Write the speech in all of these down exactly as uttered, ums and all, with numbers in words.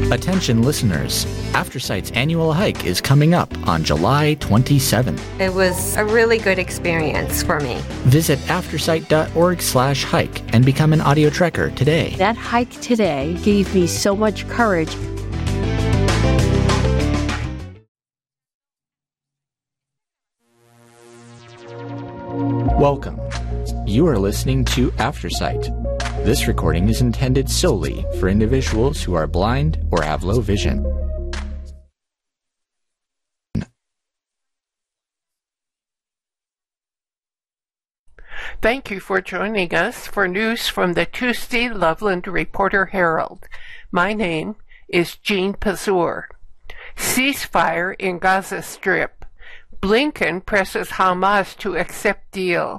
Attention listeners, AfterSight's annual hike is coming up on July twenty-seventh. It was a really good experience for me. Visit aftersight.org slash hike and become an audio trekker today. That hike today gave me so much courage. Welcome. You are listening to AfterSight. This recording is intended solely for individuals who are blind or have low vision. Thank you for joining us for news from the Tuesday Loveland Reporter Herald. My name is Jean Pazur. Ceasefire in Gaza Strip. Blinken presses Hamas to accept deal.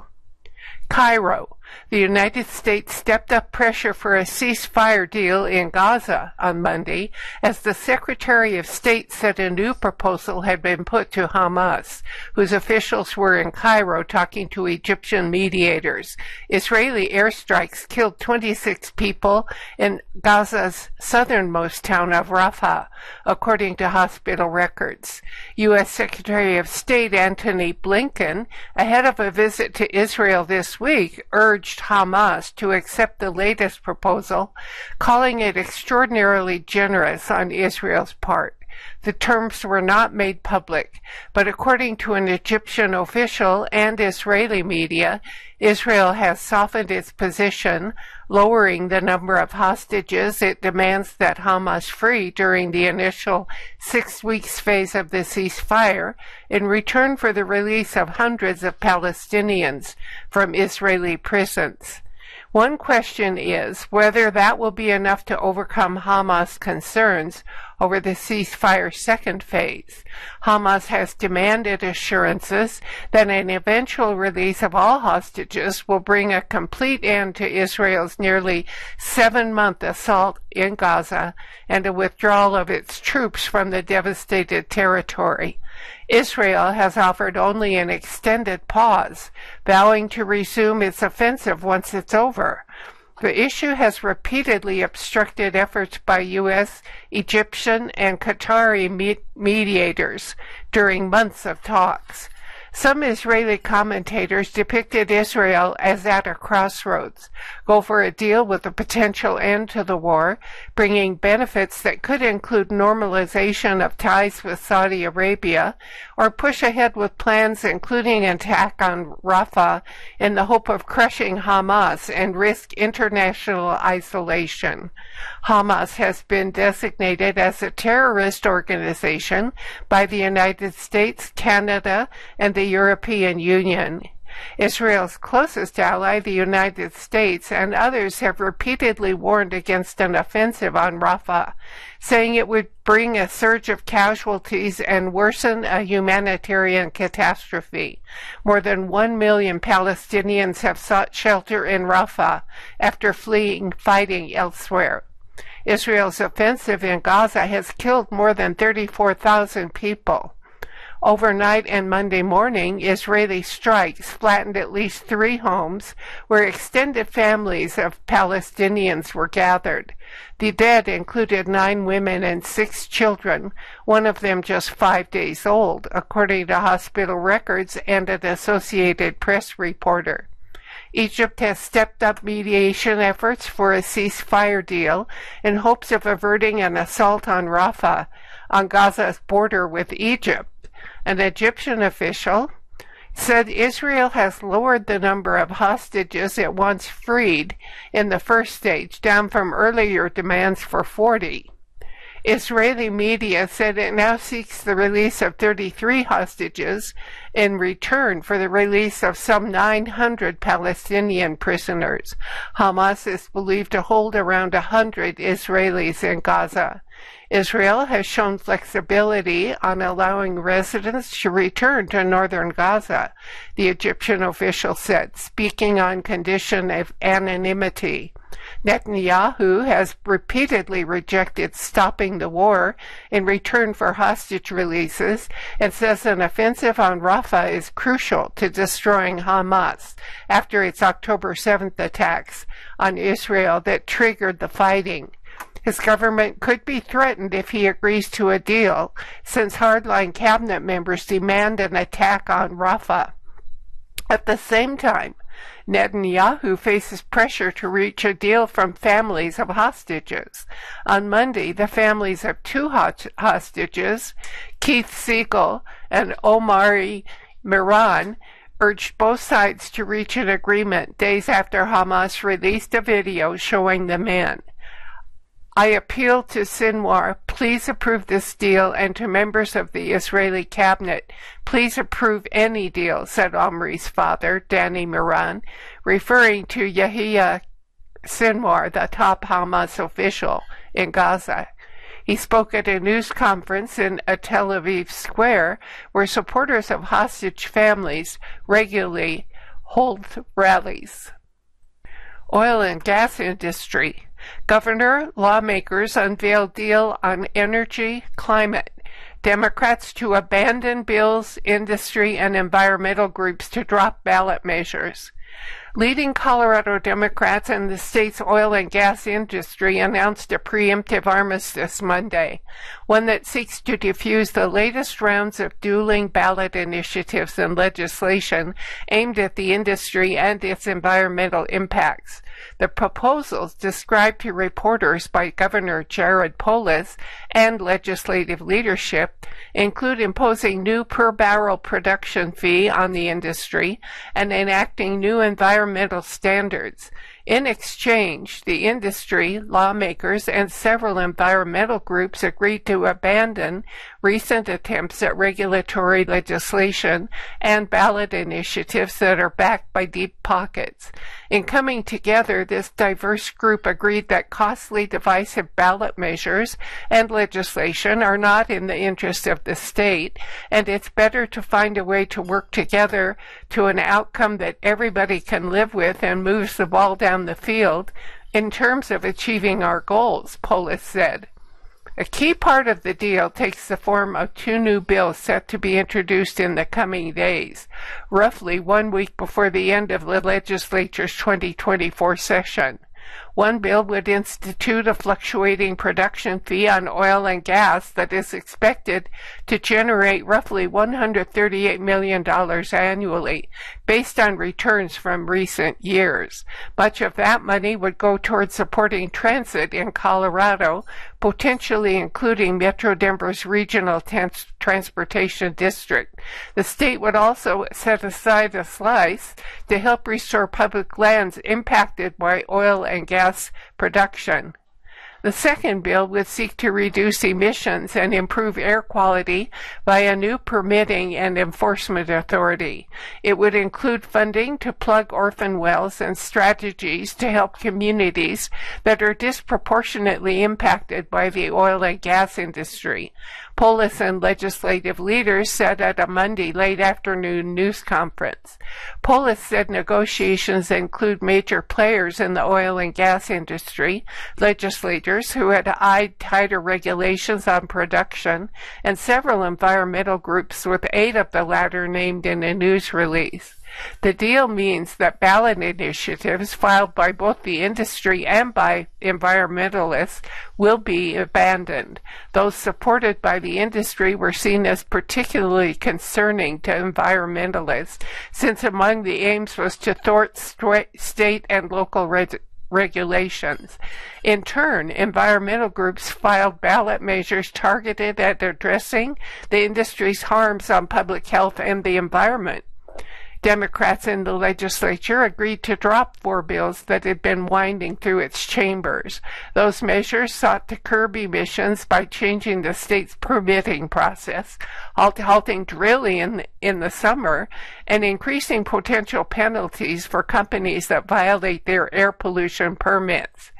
Cairo. The United States stepped up pressure for a ceasefire deal in Gaza on Monday as the Secretary of State said a new proposal had been put to Hamas, whose officials were in Cairo talking to Egyptian mediators. Israeli airstrikes killed twenty-six people in Gaza's southernmost town of Rafah, according to hospital records. U S Secretary of State Antony Blinken, ahead of a visit to Israel this week, urged Hamas to accept the latest proposal, calling it extraordinarily generous on Israel's part. The terms were not made public, but according to an Egyptian official and Israeli media, Israel has softened its position, lowering the number of hostages it demands that Hamas free during the initial six weeks phase of the ceasefire in return for the release of hundreds of Palestinians from Israeli prisons. One question is whether that will be enough to overcome Hamas' concerns over the ceasefire second phase. Hamas has demanded assurances that an eventual release of all hostages will bring a complete end to Israel's nearly seven-month assault in Gaza and a withdrawal of its troops from the devastated territory. Israel has offered only an extended pause, vowing to resume its offensive once it's over. The issue has repeatedly obstructed efforts by U S, Egyptian, and Qatari me- mediators during months of talks. Some Israeli commentators depicted Israel as at a crossroads, go for a deal with a potential end to the war, bringing benefits that could include normalization of ties with Saudi Arabia, or push ahead with plans including an attack on Rafah in the hope of crushing Hamas and risk international isolation. Hamas has been designated as a terrorist organization by the United States, Canada, and the European Union. Israel's closest ally, the United States, and others have repeatedly warned against an offensive on Rafah, saying it would bring a surge of casualties and worsen a humanitarian catastrophe. More than one million Palestinians have sought shelter in Rafah after fleeing fighting elsewhere. Israel's offensive in Gaza has killed more than thirty-four thousand people. Overnight and Monday morning, Israeli strikes flattened at least three homes where extended families of Palestinians were gathered. The dead included nine women and six children, one of them just five days old, according to hospital records and an Associated Press reporter. Egypt has stepped up mediation efforts for a ceasefire deal in hopes of averting an assault on Rafah, on Gaza's border with Egypt. An Egyptian official said Israel has lowered the number of hostages it wants freed in the first stage, down from earlier demands for forty. Israeli media said it now seeks the release of thirty-three hostages in return for the release of some nine hundred Palestinian prisoners. Hamas is believed to hold around one hundred Israelis in Gaza. Israel has shown flexibility on allowing residents to return to northern Gaza, the Egyptian official said, speaking on condition of anonymity. Netanyahu has repeatedly rejected stopping the war in return for hostage releases and says an offensive on Rafah is crucial to destroying Hamas after its October seventh attacks on Israel that triggered the fighting. His government could be threatened if he agrees to a deal, since hardline cabinet members demand an attack on Rafah. At the same time, Netanyahu faces pressure to reach a deal from families of hostages. On Monday, the families of two hostages, Keith Siegel and Omari Miran, urged both sides to reach an agreement days after Hamas released a video showing the men. I appeal to Sinwar, please approve this deal, and to members of the Israeli cabinet, please approve any deal, said Omri's father, Danny Miran, referring to Yahya Sinwar, the top Hamas official in Gaza. He spoke at a news conference in a Tel Aviv square where supporters of hostage families regularly hold rallies. Oil and gas industry. Governor, lawmakers unveil deal on energy, climate. Democrats to abandon bills, industry, and environmental groups to drop ballot measures. Leading Colorado Democrats and the state's oil and gas industry announced a preemptive armistice Monday, one that seeks to defuse the latest rounds of dueling ballot initiatives and legislation aimed at the industry and its environmental impacts. The proposals, described to reporters by Governor Jared Polis and legislative leadership, include imposing new per-barrel production fee on the industry and enacting new environmental standards. In exchange, the industry, lawmakers, and several environmental groups agreed to abandon recent attempts at regulatory legislation and ballot initiatives that are backed by deep pockets. In coming together, this diverse group agreed that costly, divisive ballot measures and legislation are not in the interest of the state, and it's better to find a way to work together to an outcome that everybody can live with and moves the ball down the field in terms of achieving our goals, Polis said. A key part of the deal takes the form of two new bills set to be introduced in the coming days, roughly one week before the end of the legislature's twenty twenty-four session. One bill would institute a fluctuating production fee on oil and gas that is expected to generate roughly one hundred thirty-eight million dollars annually, based on returns from recent years. Much of that money would go towards supporting transit in Colorado, potentially including Metro Denver's regional trans- transportation district. The state would also set aside a slice to help restore public lands impacted by oil and gas production. The second bill would seek to reduce emissions and improve air quality by a new permitting and enforcement authority. It would include funding to plug orphan wells and strategies to help communities that are disproportionately impacted by the oil and gas industry. Polis and legislative leaders said at a Monday late afternoon news conference. Polis said negotiations include major players in the oil and gas industry, legislators who had eyed tighter regulations on production, and several environmental groups, with eight of the latter named in a news release. The deal means that ballot initiatives filed by both the industry and by environmentalists will be abandoned. Those supported by the industry were seen as particularly concerning to environmentalists, since among the aims was to thwart st- state and local reg- regulations. In turn, environmental groups filed ballot measures targeted at addressing the industry's harms on public health and the environment. Democrats in the legislature agreed to drop four bills that had been winding through its chambers. Those measures sought to curb emissions by changing the state's permitting process, halt- halting drilling in, in the summer, and increasing potential penalties for companies that violate their air pollution permits.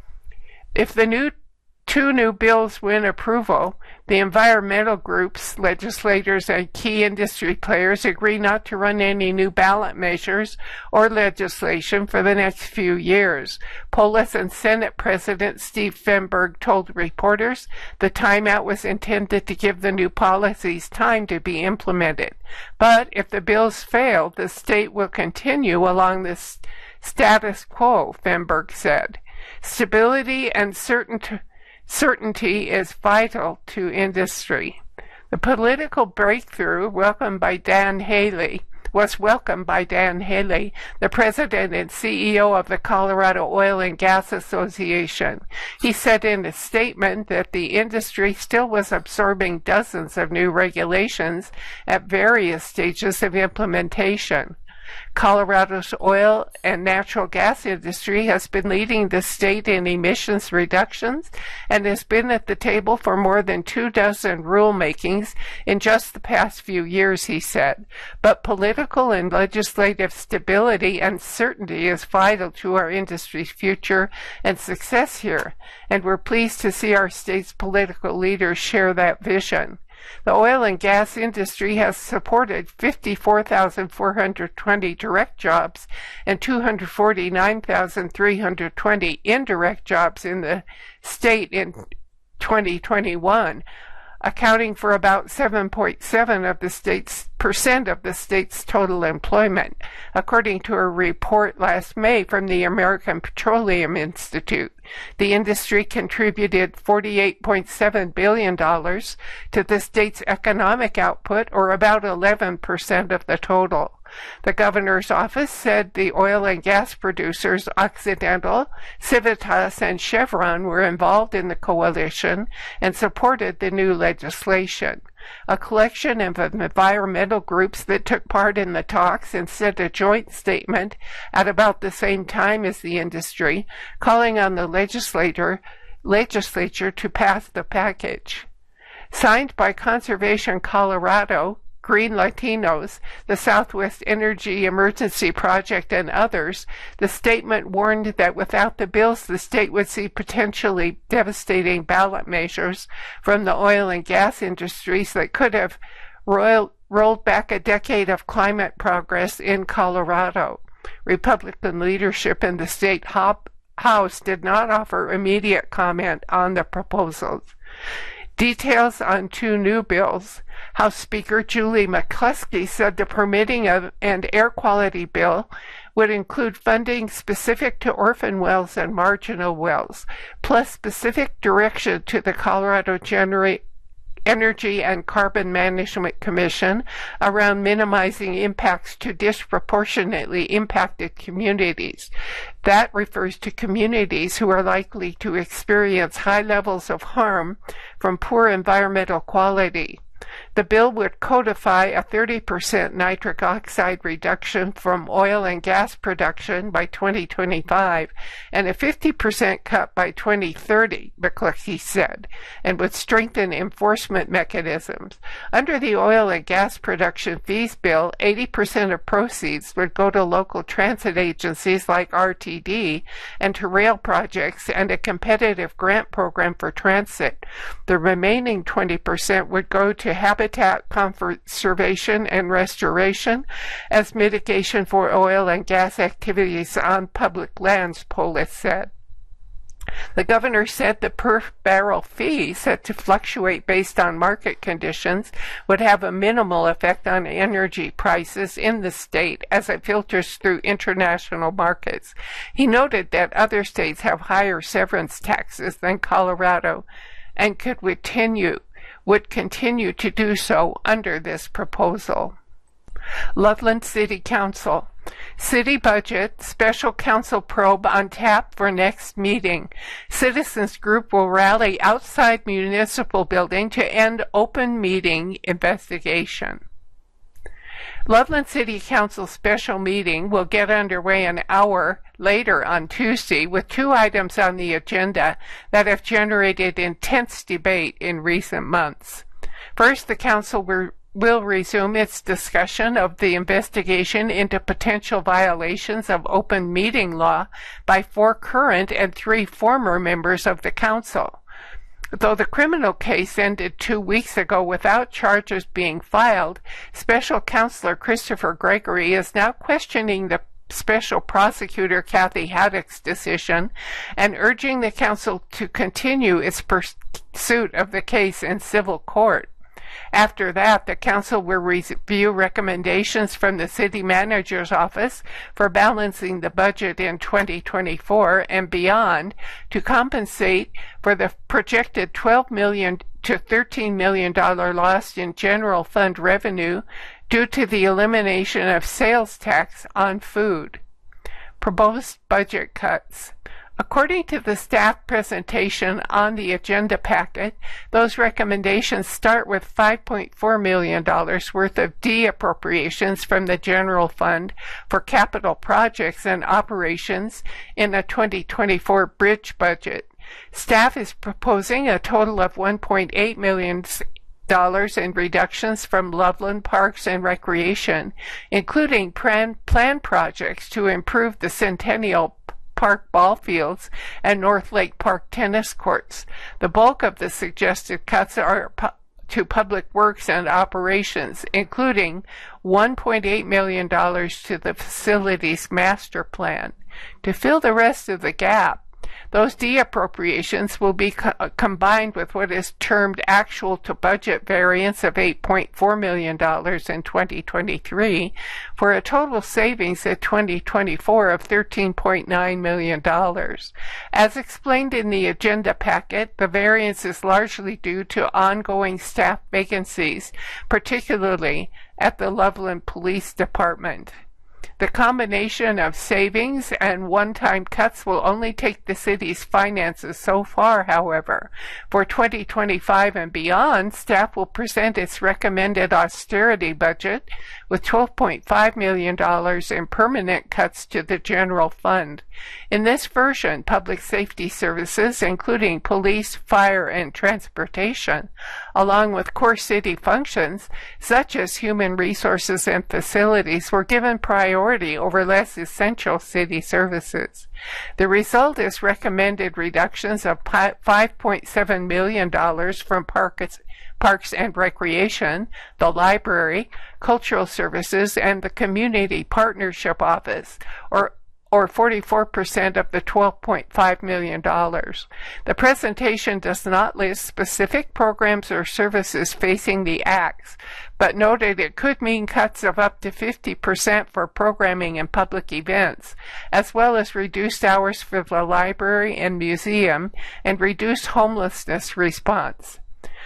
If the new two new bills win approval, the environmental groups, legislators, and key industry players agree not to run any new ballot measures or legislation for the next few years. Polis and Senate President Steve Fenberg told reporters the timeout was intended to give the new policies time to be implemented. But if the bills fail, the state will continue along this status quo, Fenberg said. Stability and certain Certainty is vital to industry. The political breakthrough welcomed by Dan Haley was welcomed by Dan Haley, the president and C E O of the Colorado Oil and Gas Association. He said in a statement that the industry still was absorbing dozens of new regulations at various stages of implementation. Colorado's oil and natural gas industry has been leading the state in emissions reductions and has been at the table for more than two dozen rulemakings in just the past few years, he said. But political and legislative stability and certainty is vital to our industry's future and success here, and we're pleased to see our state's political leaders share that vision. The oil and gas industry has supported fifty-four thousand four hundred twenty direct jobs and two hundred forty-nine thousand three hundred twenty indirect jobs in the state in twenty twenty-one, accounting for about seven point seven of the state's percent of the state's total employment, according to a report last May from the American Petroleum Institute. The industry contributed forty-eight point seven billion dollars to the state's economic output, or about eleven percent of the total. The governor's office said the oil and gas producers Occidental, Civitas, and Chevron were involved in the coalition and supported the new legislation. A collection of environmental groups that took part in the talks and sent a joint statement at about the same time as the industry, calling on the legislator, legislature to pass the package. Signed by Conservation Colorado, Green Latinos, the Southwest Energy Emergency Project, and others, the statement warned that without the bills, the state would see potentially devastating ballot measures from the oil and gas industries that could have roiled, rolled back a decade of climate progress in Colorado. Republican leadership in the state House did not offer immediate comment on the proposals. Details on two new bills. House Speaker Julie McCluskey said the permitting of and air quality bill would include funding specific to orphan wells and marginal wells, plus specific direction to the Colorado Genera- Energy and Carbon Management Commission around minimizing impacts to disproportionately impacted communities. That refers to communities who are likely to experience high levels of harm from poor environmental quality. The bill would codify a thirty percent nitric oxide reduction from oil and gas production by twenty twenty-five and a fifty percent cut by twenty thirty, McCluskey said, and would strengthen enforcement mechanisms. Under the oil and gas production fees bill, eighty percent of proceeds would go to local transit agencies like R T D and to rail projects and a competitive grant program for transit. The remaining twenty percent would go to habitat conservation and restoration as mitigation for oil and gas activities on public lands, Polis said. The governor said the per-barrel fee, set to fluctuate based on market conditions, would have a minimal effect on energy prices in the state as it filters through international markets. He noted that other states have higher severance taxes than Colorado and could continue would continue to do so under this proposal. Loveland City Council. City budget, special council probe on tap for next meeting. Citizens group will rally outside municipal building to end open meeting investigation. Loveland City Council special meeting will get underway an hour later on Tuesday with two items on the agenda that have generated intense debate in recent months. First, the council will will resume its discussion of the investigation into potential violations of open meeting law by four current and three former members of the council. Though the criminal case ended two weeks ago without charges being filed, Special Counselor Christopher Gregory is now questioning the Special Prosecutor Kathy Haddock's decision and urging the council to continue its pursuit of the case in civil court. After that, the Council will review recommendations from the City Manager's Office for balancing the budget in twenty twenty-four and beyond to compensate for the projected twelve million dollars to thirteen million dollars loss in general fund revenue due to the elimination of sales tax on food. Proposed budget cuts. According to the staff presentation on the agenda packet, those recommendations start with five point four million dollars worth of de-appropriations from the general fund for capital projects and operations in a twenty twenty-four bridge budget. Staff is proposing a total of one point eight million dollars in reductions from Loveland Parks and Recreation, including plan, plan projects to improve the Centennial Park ball fields and North Lake Park tennis courts. The bulk of the suggested cuts are pu- to public works and operations, including one point eight million dollars to the facilities master plan. To fill the rest of the gap, those de-appropriations will be co- combined with what is termed actual to budget variance of eight point four million dollars in twenty twenty-three for a total savings in twenty twenty-four of thirteen point nine million dollars. As explained in the agenda packet, the variance is largely due to ongoing staff vacancies, particularly at the Loveland Police Department. The combination of savings and one-time cuts will only take the city's finances so far, however. For twenty twenty-five and beyond, staff will present its recommended austerity budget with twelve point five million dollars in permanent cuts to the general fund. In this version, public safety services, including police, fire, and transportation, along with core city functions such as human resources and facilities, were given priority over less essential city services. The result is recommended reductions of five point seven million dollars from parks, Parks and Recreation, the Library, Cultural Services, and the Community Partnership Office, or or forty-four percent of the twelve point five million dollars. The presentation does not list specific programs or services facing the axe, but noted it could mean cuts of up to fifty percent for programming and public events, as well as reduced hours for the library and museum and reduced homelessness response.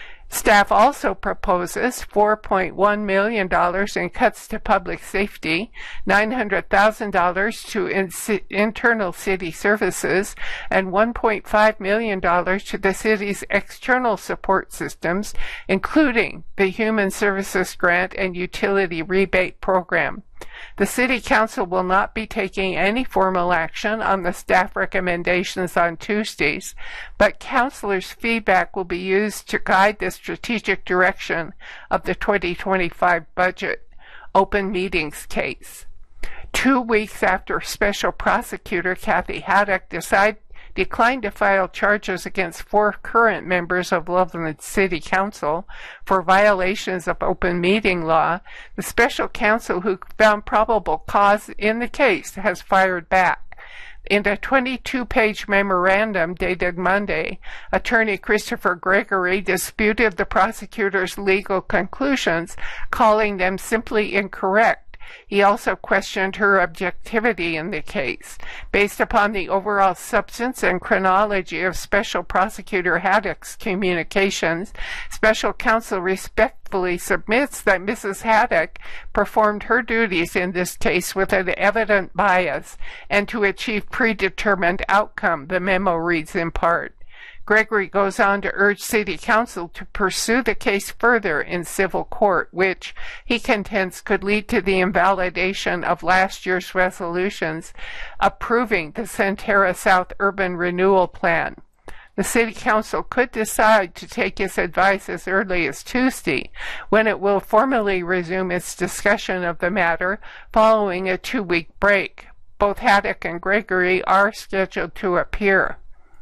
Staff also proposes four point one million dollars in cuts to public safety, nine hundred thousand dollars to in- internal city services, and one point five million dollars to the city's external support systems, including the Human Services Grant and Utility Rebate Program. The City Council will not be taking any formal action on the staff recommendations on Tuesdays, but councilors' feedback will be used to guide the strategic direction of the twenty twenty-five budget. Open meetings case. Two weeks after Special Prosecutor Kathy Haddock decided declined to file charges against four current members of Loveland City Council for violations of open meeting law, the special counsel who found probable cause in the case has fired back. In a twenty-two page memorandum dated Monday, Attorney Christopher Gregory disputed the prosecutor's legal conclusions, calling them simply incorrect. He also questioned her objectivity in the case. Based upon the overall substance and chronology of Special Prosecutor Haddock's communications, Special Counsel respectfully submits that Missus Haddock performed her duties in this case with an evident bias and to achieve predetermined outcome, the memo reads in part. Gregory goes on to urge City Council to pursue the case further in civil court, which, he contends, could lead to the invalidation of last year's resolutions approving the Centerra South Urban Renewal Plan. The City Council could decide to take its advice as early as Tuesday, when it will formally resume its discussion of the matter following a two-week break. Both Haddock and Gregory are scheduled to appear.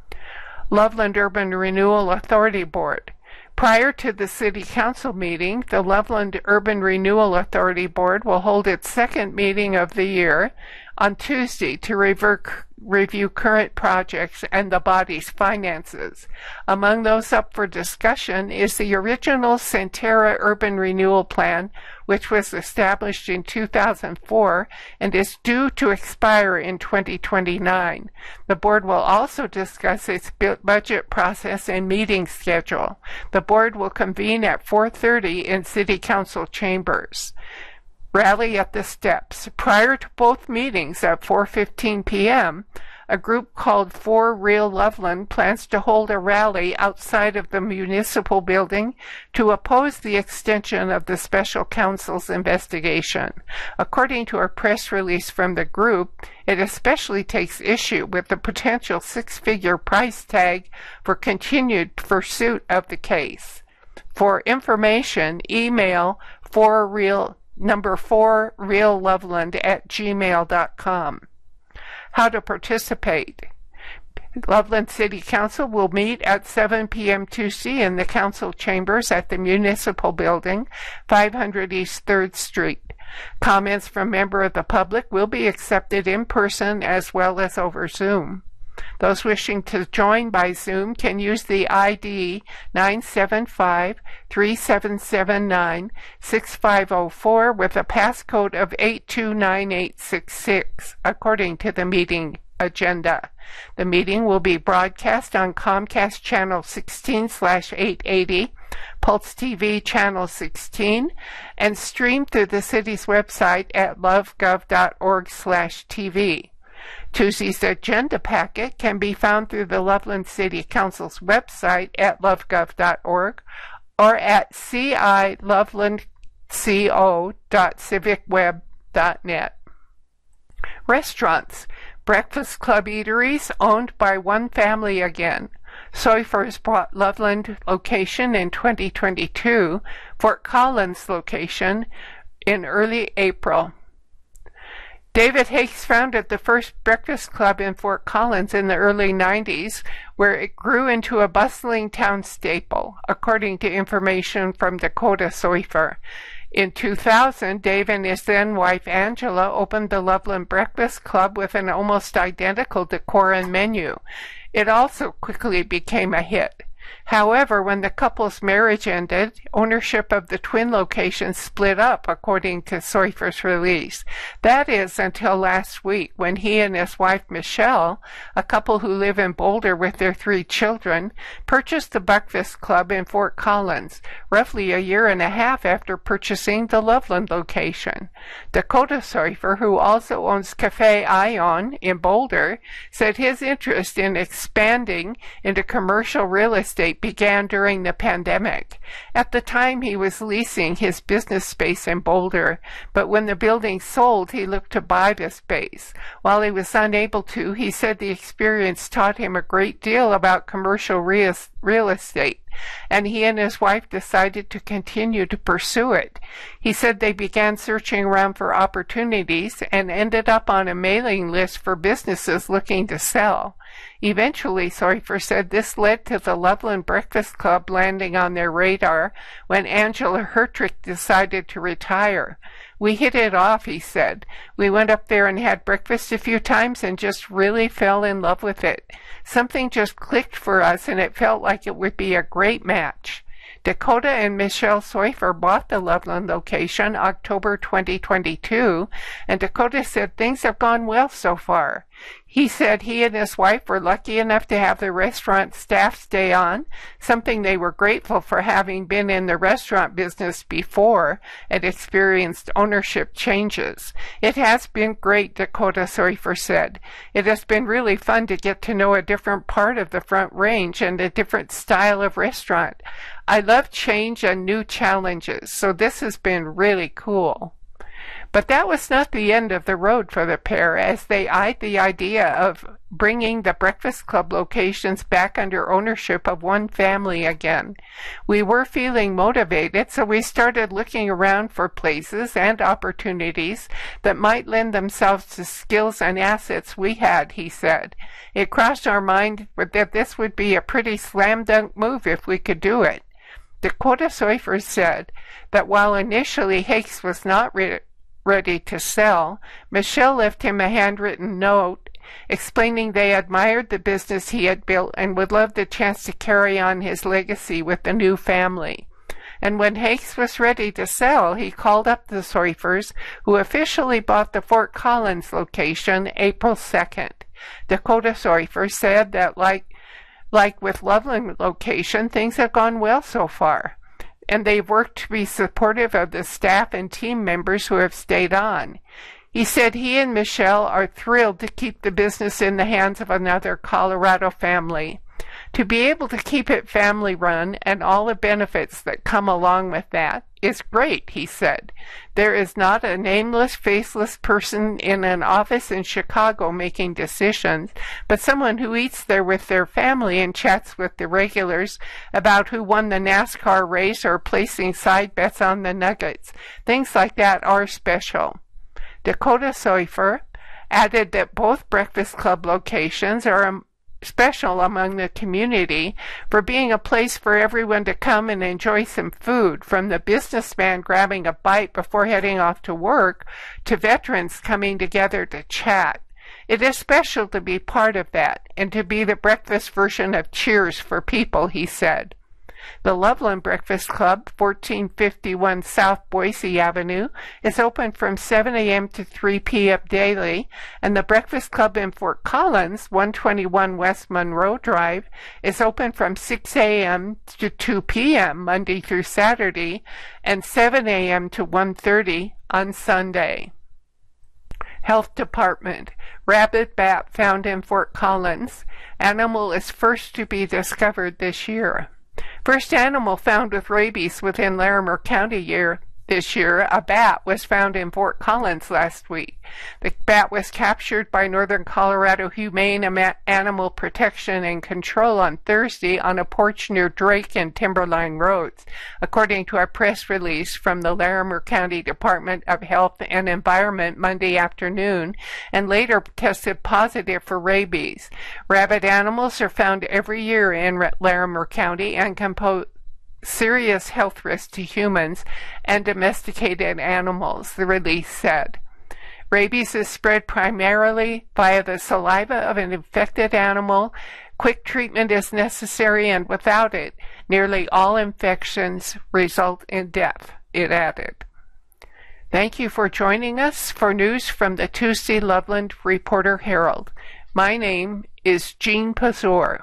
Loveland Urban Renewal Authority Board. Prior to the City Council meeting, the Loveland Urban Renewal Authority Board will hold its second meeting of the year on Tuesday to revert, review current projects and the body's finances. Among those up for discussion is the original Centerra Urban Renewal Plan, which was established in two thousand four and is due to expire in twenty twenty-nine. The board will also discuss its budget process and meeting schedule. The board will convene at four thirty in City Council chambers. Rally at the steps. Prior to both meetings at four fifteen p m, a group called For Real Loveland plans to hold a rally outside of the municipal building to oppose the extension of the special counsel's investigation. According to a press release from the group, it especially takes issue with the potential six-figure price tag for continued pursuit of the case. For information, email for real number four real loveland at gmail dot com. How to participate. Loveland City Council will meet at seven p m Tuesday in the council chambers at the Municipal Building, five hundred East third Street. Comments from members of the public will be accepted in person as well as over Zoom. Those wishing to join by Zoom can use the I D nine seven five, three seven seven nine, six five zero four with a passcode of eight two nine eight six six, according to the meeting agenda. The meeting will be broadcast on Comcast Channel sixteen slash eight eighty, Pulse T V Channel sixteen, and streamed through the city's website at lovegov dot org slash TV. Tuesday's agenda packet can be found through the Loveland City Council's website at lovegov dot org or at c i loveland co dot civic web dot net. Restaurants. Breakfast Club eateries owned by one family again. Soifers bought Loveland location in twenty twenty-two, Fort Collins location in early April. David Hakes founded the first breakfast club in Fort Collins in the early nineties, where it grew into a bustling town staple, according to information from Dakota Soifer. In two thousand, Dave and his then-wife Angela opened the Loveland Breakfast Club with an almost identical decor and menu. It also quickly became a hit. However, when the couple's marriage ended, ownership of the twin locations split up, according to Soifer's release. That is, until last week, when he and his wife Michelle, a couple who live in Boulder with their three children, purchased the Breakfast Club in Fort Collins, roughly a year and a half after purchasing the Loveland location. Dakota Soifer, who also owns Cafe Ion in Boulder, said his interest in expanding into commercial real estate began during the pandemic. At the time, he was leasing his business space in Boulder, but when the building sold, he looked to buy the space. While he was unable to, he said the experience taught him a great deal about commercial real estate, and he and his wife decided to continue to pursue it. He said they began searching around for opportunities and ended up on a mailing list for businesses looking to sell. Eventually, Soifer said, this led to the Loveland Breakfast Club landing on their radar when Angela Hertrick decided to retire. We hit it off, he said. We went up there and had breakfast a few times and just really fell in love with it. Something just clicked for us and it felt like it would be a great match. Dakota and Michelle Soifer bought the Loveland location October twenty twenty-two, and Dakota said things have gone well so far. He said he and his wife were lucky enough to have the restaurant staff stay on, something they were grateful for, having been in the restaurant business before and experienced ownership changes. It has been great, Dakota Soifer said. It has been really fun to get to know a different part of the Front Range and a different style of restaurant. I love change and new challenges, so this has been really cool. But that was not the end of the road for the pair, as they eyed the idea of bringing the Breakfast Club locations back under ownership of one family again. We were feeling motivated, so we started looking around for places and opportunities that might lend themselves to skills and assets we had, he said. It crossed our mind that this would be a pretty slam dunk move if we could do it. Dakota Soifer said that while initially Hakes was not re- ready to sell, Michelle left him a handwritten note explaining they admired the business he had built and would love the chance to carry on his legacy with the new family. And when Hakes was ready to sell, he called up the Seufers, who officially bought the Fort Collins location April second. Dakota Seufer said that like, like with Loveland location, things have gone well so far, and they've worked to be supportive of the staff and team members who have stayed on. He said he and Michelle are thrilled to keep the business in the hands of another Colorado family. To be able to keep it family-run and all the benefits that come along with that is great, he said. There is not a nameless, faceless person in an office in Chicago making decisions, but someone who eats there with their family and chats with the regulars about who won the NASCAR race or placing side bets on the Nuggets. Things like that are special. Dakota Seufer added that both Breakfast Club locations are special among the community for being a place for everyone to come and enjoy some food, from the businessman grabbing a bite before heading off to work to veterans coming together to chat. It is special to be part of that and to be the breakfast version of Cheers for people, he said. The Loveland Breakfast Club, fourteen fifty-one South Boise Avenue, is open from seven a.m. to three p.m. daily, and the Breakfast Club in Fort Collins, one twenty-one West Monroe Drive, is open from six a.m. to two p.m. Monday through Saturday, and seven a.m. to one thirty on Sunday. Health Department. Rabid bat found in Fort Collins. Animal is first to be discovered this year. First animal found with rabies within Larimer County year this year, a bat, was found in Fort Collins last week. The bat was captured by Northern Colorado Humane Animal Protection and Control on Thursday on a porch near Drake and Timberline Roads, according to a press release from the Larimer County Department of Health and Environment Monday afternoon, and later tested positive for rabies. Rabid animals are found every year in Larimer County and can pose serious health risks to humans and domesticated animals, the release said. Rabies is spread primarily via the saliva of an infected animal. Quick treatment is necessary, and without it, nearly all infections result in death, it added. Thank you for joining us for news from the Tuesday Loveland Reporter Herald. My name is Jean Pazur.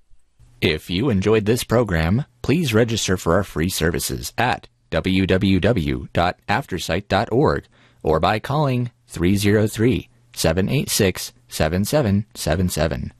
If you enjoyed this program, please register for our free services at w w w dot aftersight dot org or by calling three oh three, seven eight six, seven seven seven seven.